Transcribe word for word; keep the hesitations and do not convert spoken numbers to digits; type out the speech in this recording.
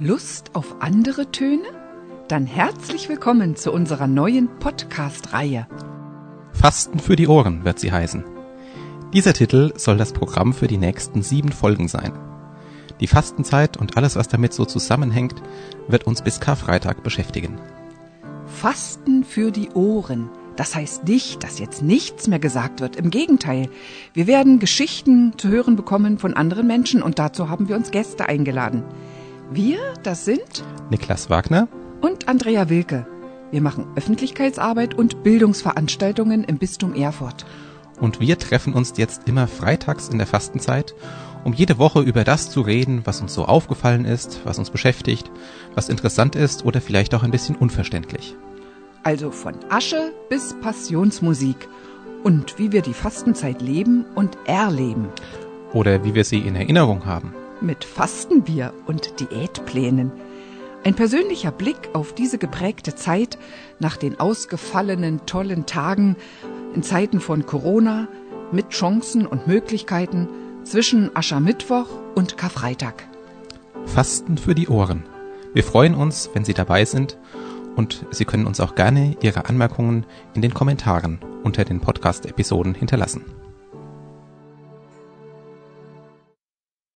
Lust auf andere Töne? Dann herzlich willkommen zu unserer neuen Podcast-Reihe. Fasten für die Ohren wird sie heißen. Dieser Titel soll das Programm für die nächsten sieben Folgen sein. Die Fastenzeit und alles, was damit so zusammenhängt, wird uns bis Karfreitag beschäftigen. Fasten für die Ohren. Das heißt nicht, dass jetzt nichts mehr gesagt wird. Im Gegenteil, wir werden Geschichten zu hören bekommen von anderen Menschen und dazu haben wir uns Gäste eingeladen. Wir, das sind Niklas Wagner und Andrea Wilke. Wir machen Öffentlichkeitsarbeit und Bildungsveranstaltungen im Bistum Erfurt. und wir treffen uns jetzt immer freitags in der Fastenzeit, um jede Woche über das zu reden, was uns so aufgefallen ist, was uns beschäftigt, was interessant ist oder vielleicht auch ein bisschen unverständlich. Also von Asche bis Passionsmusik und wie wir die Fastenzeit leben und erleben. Oder wie wir sie in Erinnerung haben. Mit Fastenbier und Diätplänen. Ein persönlicher Blick auf diese geprägte Zeit nach den ausgefallenen, tollen Tagen in Zeiten von Corona mit Chancen und Möglichkeiten zwischen Aschermittwoch und Karfreitag. Fasten für die Ohren. Wir freuen uns, wenn Sie dabei sind und Sie können uns auch gerne Ihre Anmerkungen in den Kommentaren unter den Podcast-Episoden hinterlassen.